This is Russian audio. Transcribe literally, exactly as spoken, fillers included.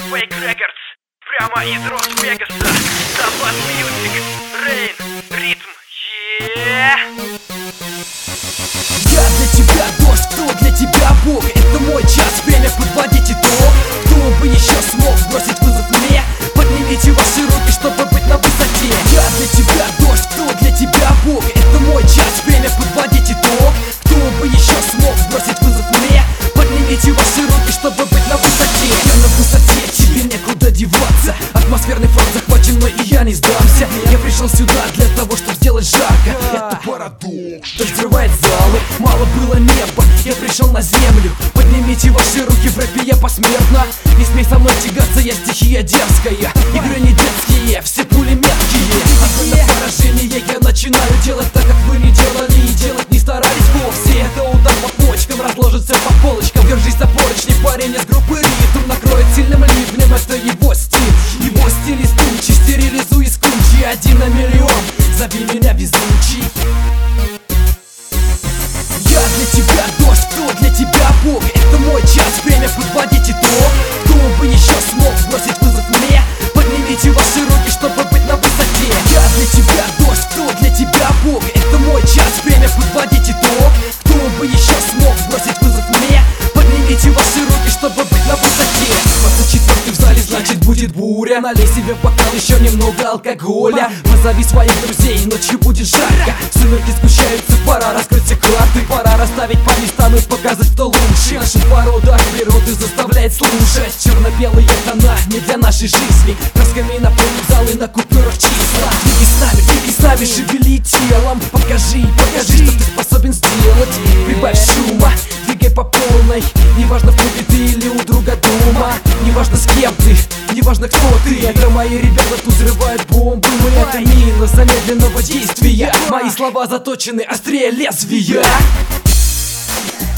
Fake Records, прямо из Рос-Вегаса. Запас Music, Rain, ритм, yeah. Я для тебя дождь, кто для тебя Бог? Это мой час, время подводить итог. Кто бы еще смог бросить вызов мне? Поднимите ваши руки, чтобы быть на высоте. Я для тебя дождь, кто для тебя Бог? Это мой час, время подводить итог. Кто бы еще смог бросить вызов мне? Поднимите ваши руки, чтобы быть на высоте. Я на высоте, тебе некуда деваться. Атмосферный фронт захвачен, но и я не сдамся. Я пришел сюда для того, чтобы сделать жарко. Это парадокс, дождь взрывает залы. Мало было неба, я пришел на землю. Поднимите ваши руки, в рэпе я посмертно. Не смей со мной тягаться, я стихия дерзкая. Игры не детские, все пули меткие. Одно поражение я начинаю делать так, как вы не делали и делать не старались вовсе. Это удар по почкам, разложится по полочкам. Держись за поручни, парень из группы ритм накроет сильным ливнем, это его стиль. Его стиль из тучи, стерилизуй из кучи. Один на миллион, зови меня везучий. Я для тебя дождь, кто для тебя Бог? Это мой час, время подводить итог. Кто бы еще смог бросить вызов мне? Поднимите ваши руки, чтобы быть на высоте. Я для тебя дождь, кто для тебя Бог? Это мой час, время подводить итог. Кто бы еще смог бросить вызов мне? Поднимите ваши руки, чтобы быть на высоте. двадцать четвёртый в зале, значит будет буря. Налей себе в бокал еще немного алкоголя. Позови своих друзей, ночью будет жарко. Сумерки сгущаются, пора раскрыть все карты. Пора расставить по местам и показать, кто лучше. Нашу породу от природы заставляет слушать. Черно-белые тона не для нашей жизни. Красками наполним залы на купюрах числа. Двигай с нами, двигай с нами, шевели телом. Покажи, покажи, что ты способен сделать. Прибавь шума, двигай по полной. Неважно, в клубе ты или у друга дома. Неважно, с кем ты, неважно, кто ты. Это мои ребята тут взрывают бомбы. Мы это мина замедленного действия. Мои слова заточены острее лезвия.